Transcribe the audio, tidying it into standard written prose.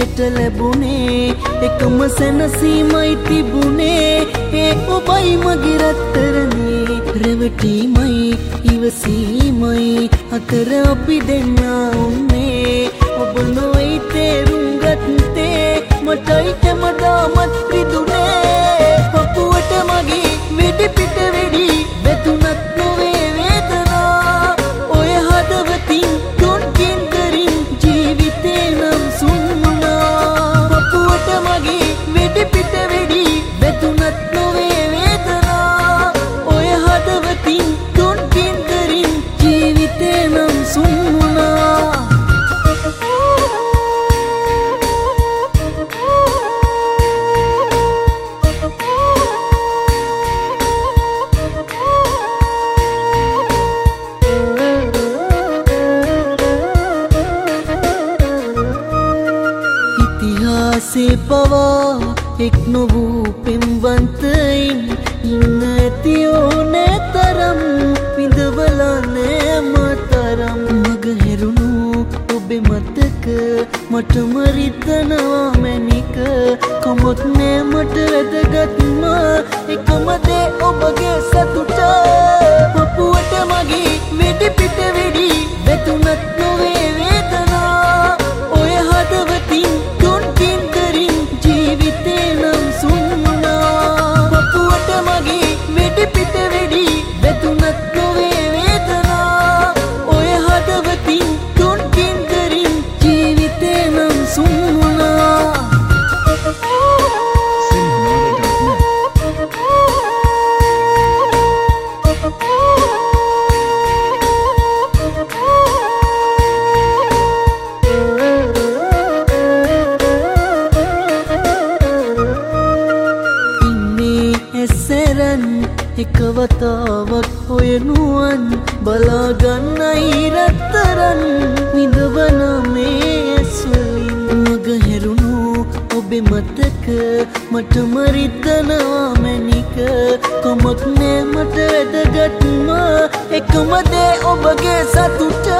හිතට ලැබුණේ එකම සැනසීමයි තිබුණේ ඒ ඔබයි මගේ රත්තරනේ රැවටීමයි ඉවසීමයි අතර අපි දෙන්නා උන්නේ ඔබ නොයි තේරුම් ගත්තේ මටයි හැමදාමත් රිදුනේ පපුවට මගේ වෙඩි පිට වෙඩි වැතුනත් නොවේ වේදනා ඔය හදවතින් තුන්කින් දරින් ජීවිතේ නම් සුන්නා පපුවට මගේ වෙඩි පිට වෙඩි වැතුනත් නොවේ වේදනා ඔය හදවතින් තුන්කින් දරින් ජීවිතේ නම් සුන්නා ඉතිහාසේ පවා එක් නොවූ පෙම්වන්තයින් ඉන්න ඇති ඕනෑ තරම් විඳවලා නෑ මතරම් මග හැරුණු ඔබේ මතක මටම රිදනවා මැනික කමොත් නෑ මට වැදගත්ම එකම දේ ඔබගේ සතුට පපුවට මගේ වෙඩි පිට වෙඩි වැතුනත් නොවේ වේදනා ඔය හදවතින් තුන්කින් දරින් ජීවිතේ නම් සුන්නා පපුවට මගේ වෙඩි පිට වෙඩි වැතුනත් නොවේ වේදනා ඔය හදවතින් තුන්කින් දරින් ජීවිතේ නම් සුන්නා එකවතාවක් හොයනුවන් බලාගන්නයි රත්තරන් විඳවන මේ ඇස්වලින් මග හැරුණු ඔබේ මතක මටම රිදනවා මැනික කමක් නෑ මට වැදගත්ම එකම දේ ඔබගේ සතුට